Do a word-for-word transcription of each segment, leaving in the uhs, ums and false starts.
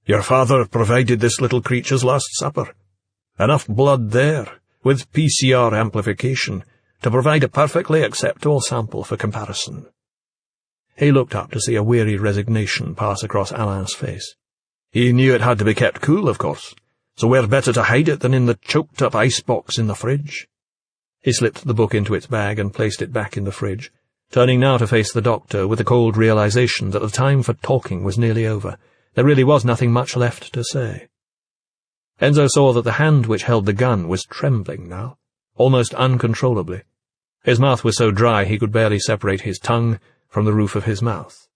Your father provided this little creature's last supper. Enough blood there, with P C R amplification, to provide a perfectly acceptable sample for comparison. He looked up to see a weary resignation pass across Alain's face. He knew it had to be kept cool, of course, so where better to hide it than in the choked-up icebox in the fridge? He slipped the book into its bag and placed it back in the fridge, turning now to face the doctor with the cold realization that the time for talking was nearly over. There really was nothing much left to say. Enzo saw that the hand which held the gun was trembling now, almost uncontrollably. His mouth was so dry he could barely separate his tongue from the roof of his mouth.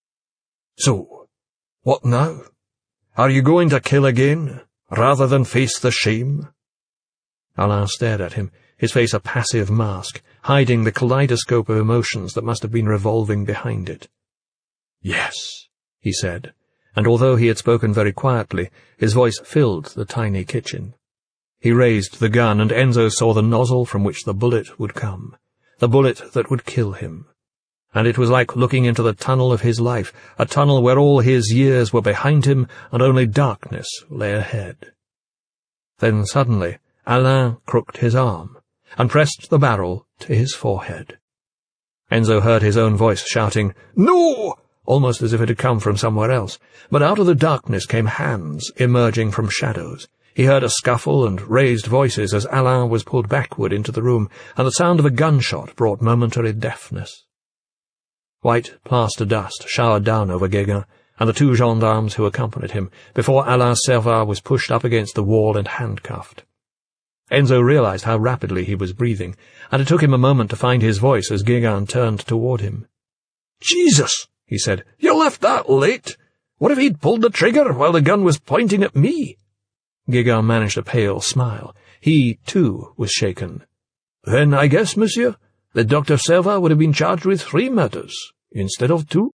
So, what now? Are you going to kill again, rather than face the shame? Alain stared at him, his face a passive mask, hiding the kaleidoscope of emotions that must have been revolving behind it. Yes, he said, and although he had spoken very quietly, his voice filled the tiny kitchen. He raised the gun, and Enzo saw the nozzle from which the bullet would come, the bullet that would kill him. And it was like looking into the tunnel of his life, a tunnel where all his years were behind him and only darkness lay ahead. Then suddenly Alain crooked his arm and pressed the barrel to his forehead. Enzo heard his own voice shouting, "No!" almost as if it had come from somewhere else, but out of the darkness came hands emerging from shadows. He heard a scuffle and raised voices as Alain was pulled backward into the room, and the sound of a gunshot brought momentary deafness. White plaster dust showered down over Guégan and the two gendarmes who accompanied him, before Alain Servat was pushed up against the wall and handcuffed. Enzo realized how rapidly he was breathing, and it took him a moment to find his voice as Guégan turned toward him. "Jesus!" he said. "You left that late! What if he'd pulled the trigger while the gun was pointing at me?" Guégan managed a pale smile. He, too, was shaken. "Then I guess, monsieur, that Doctor Servat would have been charged with three murders, instead of two?"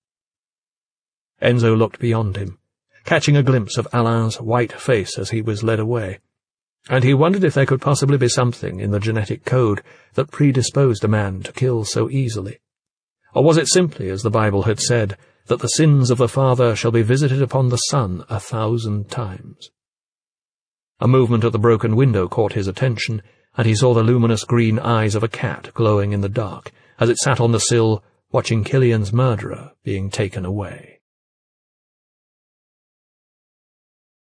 Enzo looked beyond him, catching a glimpse of Alain's white face as he was led away, and he wondered if there could possibly be something in the genetic code that predisposed a man to kill so easily. Or was it simply, as the Bible had said, that the sins of the father shall be visited upon the son a thousand times? A movement at the broken window caught his attention, and he saw the luminous green eyes of a cat glowing in the dark as it sat on the sill watching Killian's murderer being taken away.